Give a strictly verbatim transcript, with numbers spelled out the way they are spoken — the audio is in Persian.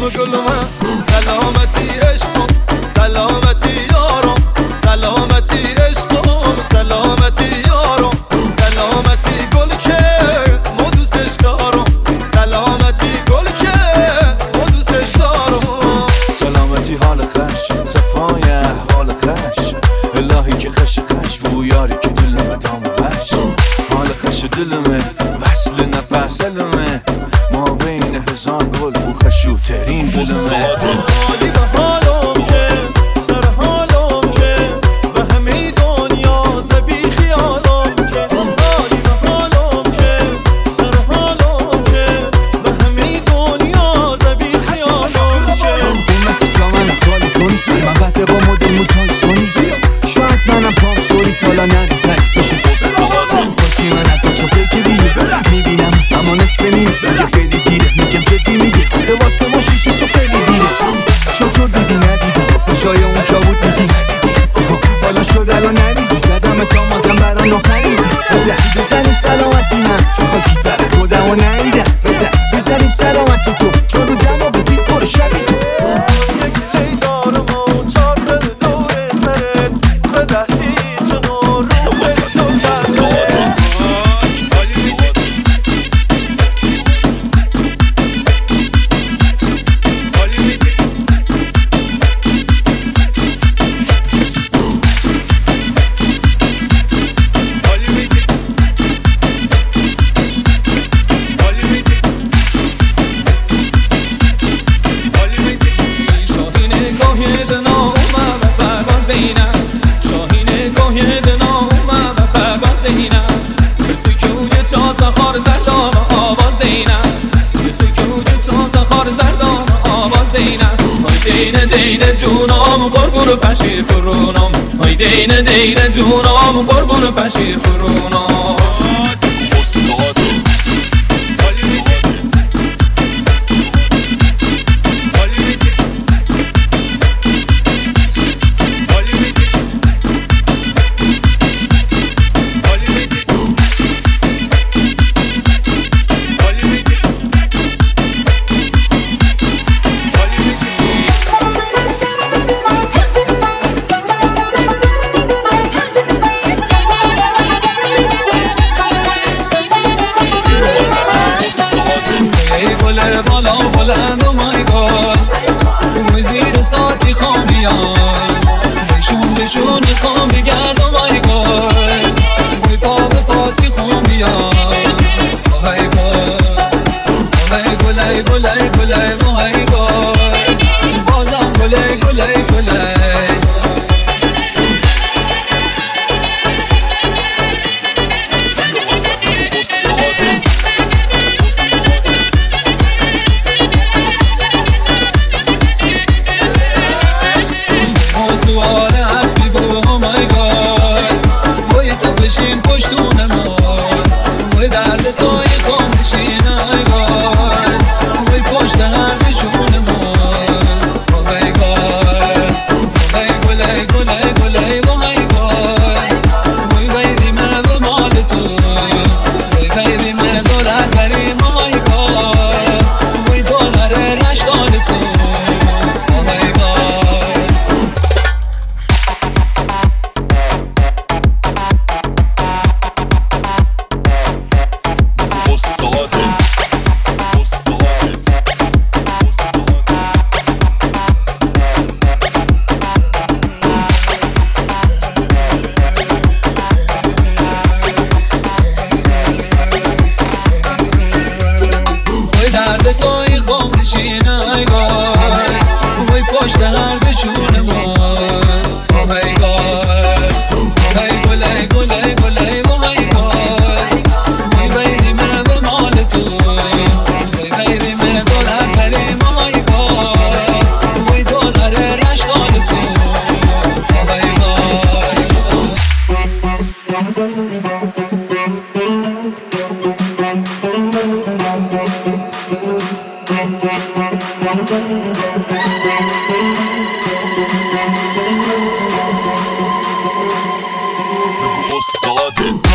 و گل من سلامتی عشقم سلامتی یارم سلامتی عشقم سلامتی یارم سلامتی گل که ما دوستش دارم سلامتی گل که ما دوستش دارم سلامتی حال خش صفای حال خش الهی که خش خش بو یاری که دلمه دام بش حال خش دلمه وصل نفس علمه ما بین هزار گل بو خشوترین دلمه حالی به حالم که سر حالم که به همه دنیا زبی خیالم که حالی به حالم که سر حالم که به همه دنیا زبی خیالم که این مثل جا من خالی کنی من بده با مدل موتای سونی شاید منم پام سوری تالا نری تکفشو باشی من حتی تو فکر بیه میبینم اما نصف نیم میگه خیلی دیره میگم جدی میگه آخه واسه ما شیشه سو خیلی دیره شطور دیدی ندیدم گفت شای اون چا بود میگی حالا شد الان نریزی زدم تا مادم برا نخریزی بزن بزنیم سلامتی من چون خاکی تر خودم و نهیدم بزن بزنیم سلامتی تو چون رو دم و بفید پر شبی تو شاهین گاهی دنا اومد و پرواز دهینم کسی که اوی چازه خار زردام آواز دهینم کسی که اوی چازه خار زردام آواز دهینم های دینه دینه جونام قربون پشیر کرونام های دینه دینه جونام قربون پشیر کرونام بالا بلند و مای گاد اوی زیر ساتی خامیان بشون بشون خام بگرد و مای گاد اوی پا به پاتی خامیان مای گاد مای گلای گلای گلای مای گاد بازم گلای گلای گلای سوال حسبی بو مای گاد وای تو بشین پشتون ما وای درد توی کن بشین ای گاد وای پشت هردشون ما مای گاد وای گلای گلای گلای مای گاد وای وای دیمه به مال تو وای وای دیمه دلار بری مای گاد وای دلار رشدان تو مای گاد درد توی خام بشین ای گاد وای پشت هردشون ما ای گاد ای گلای گلای گلای وای گاد وای وای دیمه به مال تو وای وای دیمه دلار بری مای گاد وای دلار رشدان تو ای گاد استاد